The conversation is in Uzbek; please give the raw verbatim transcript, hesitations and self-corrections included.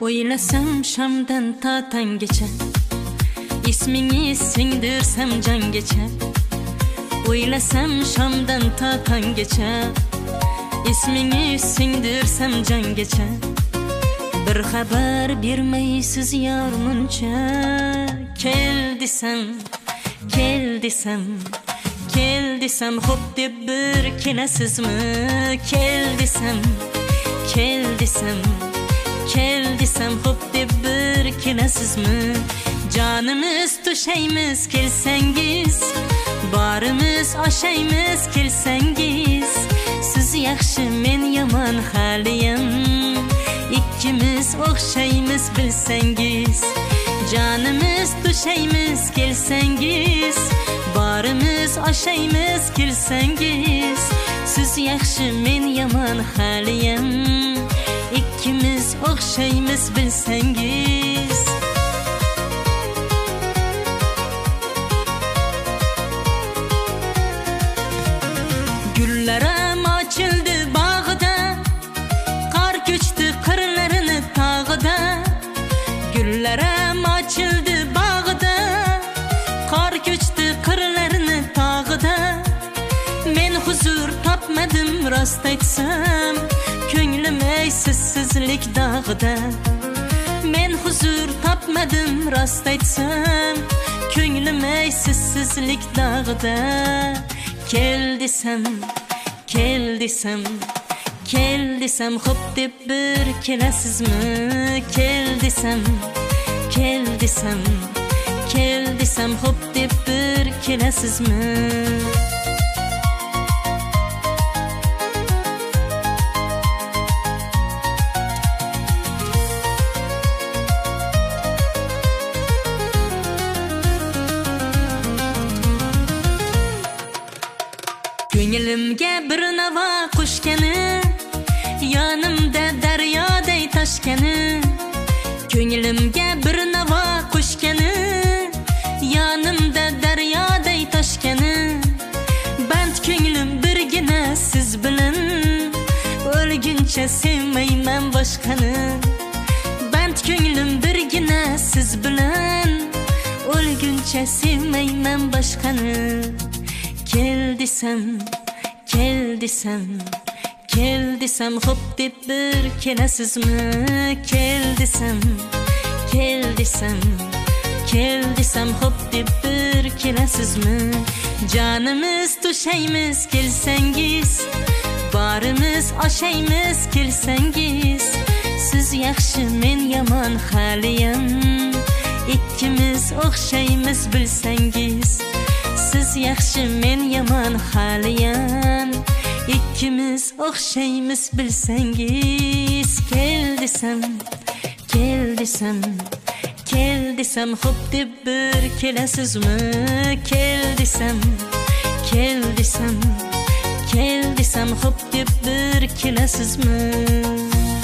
O'ylasam shamdan to tonggacha, ismingni singdirsam jongacha. O'ylasam shamdan to tonggacha, ismingni singdirsam jongacha. Bir xabar bermaysiz yor muncha. Kel desam, kel desam, kel desam hop deb bir kelasizmi? Kel desam, kel desam, kel desam hop deb bir kelasizmi? Canimiz to'shaymiz kelsangiz, barimiz oshaymiz kelsangiz. Siz yaxshi, men yomon haliyam, ikkimiz o'xshaymiz bilsangiz. Canimiz to'shaymiz kelsangiz, barimiz oshaymiz kelsangiz. Siz yaxshi, men yomon haliyam, ikkimiz o'xshaymiz bilsangiz. Gullarim ochildi bog'ida, qor ko'chdi qirlarini tog'ida. Gullarim ochildi bog'ida, qor ko'chdi qirlarini tog'ida. Men huzur topmadim rost aytsam, ko'nglim ey sizsizlik dog'ida. Men huzur topmadim rost aytsam, ko'nglim ey sizsizlik dog'ida. Kel desam, kel desam, kel desam hop deb bir kelasizmi? Kel desam, kel desam, kel desam hop deb bir kelasizmi? Ko'nglimga bir navo qo'shgani, yonimda daryoday toshgani. Ko'nglimga bir navo qo'shgani, yonimda daryoday toshgani. Band ko'nglim birgina siz bilan, o'lguncha sevmayman boshqani. Band ko'nglim birgina siz bilan, o'lguncha sevmayman boshqani. Kel desam, kel desam, kel desam hop deb bir kelasizmi? Kel desam, kel desam, kel desam hop deb bir kelasizmi? Canimiz to'shaymiz kelsangiz, barimiz oshaymiz kelsangiz. Siz yaxshi, men yomon haliyam, ikkimiz o'xshaymiz bilsangiz. Siz yaxshi, men yomon haliyam, ikkimiz o'xshaymiz bilsangiz. Kel desam, kel desam, kel desam hop deb bir kelasizmi? Kel desam, kel desam, kel desam hop deb bir kelasizmi?